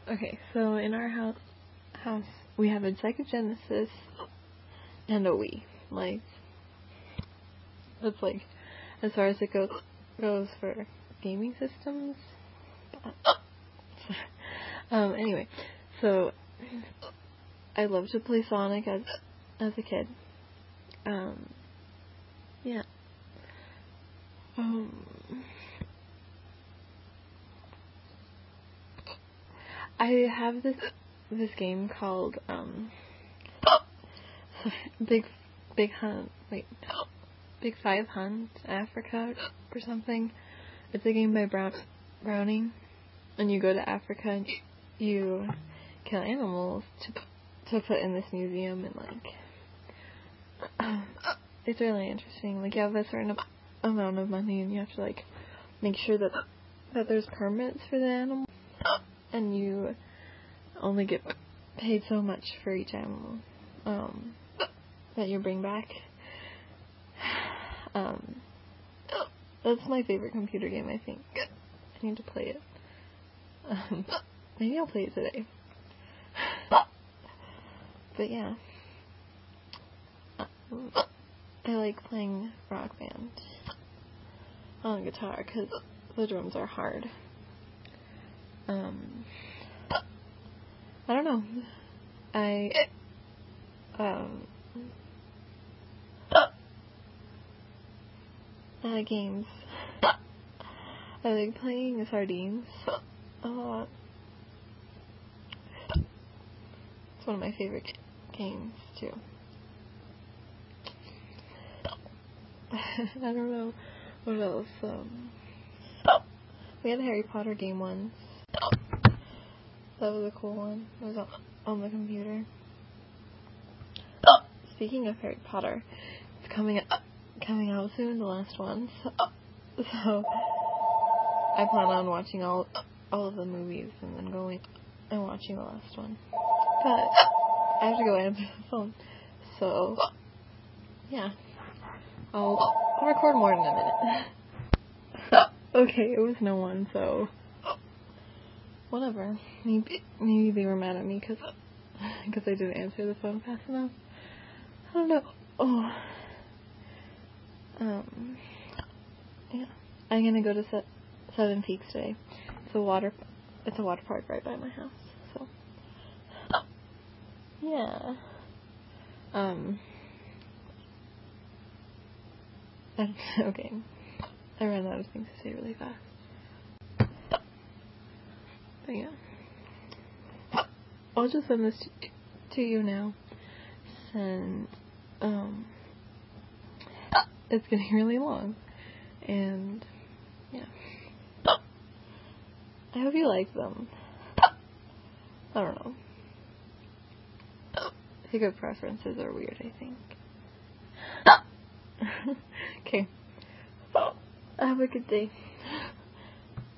Okay, so in our house we have a Sega Genesis and a Wii. Like, that's like as far as it goes for gaming systems. Anyway, so I loved to play Sonic as a kid. Yeah. I have this game called Big Five Hunt Africa or something. It's a game by Browning, and you go to Africa and you kill animals to put in this museum, and like it's really interesting. Like, you have a certain amount of money, and you have to like make sure that there's permits for the animal, and you only get paid so much for each animal that you bring back. That's my favorite computer game, I think. I need to play it. Maybe I'll play it today. But yeah. I like playing Rock Band on guitar because the drums are hard. I don't know. I like games. I like playing Sardines a lot. It's one of my favorite games, too. I don't know what else. We had a Harry Potter game once. That was a cool one. It was on the computer. Speaking of Harry Potter, it's coming out soon, the last one. So I plan on watching all of the movies and then going and watching the last one. But I have to go answer the phone. So yeah, I'll record more in a minute. Okay, it was no one, so whatever. Maybe they were mad at me because I didn't answer the phone fast enough. I don't know. Yeah. I'm gonna go to Seven Peaks today. It's a water park right by my house. So yeah. Okay. I ran out of things to say really fast. But yeah. I'll just send this to you now, since it's getting really long, and yeah. I hope you like them. I don't know. Pickup preferences are weird, I think. Okay. Have a good day.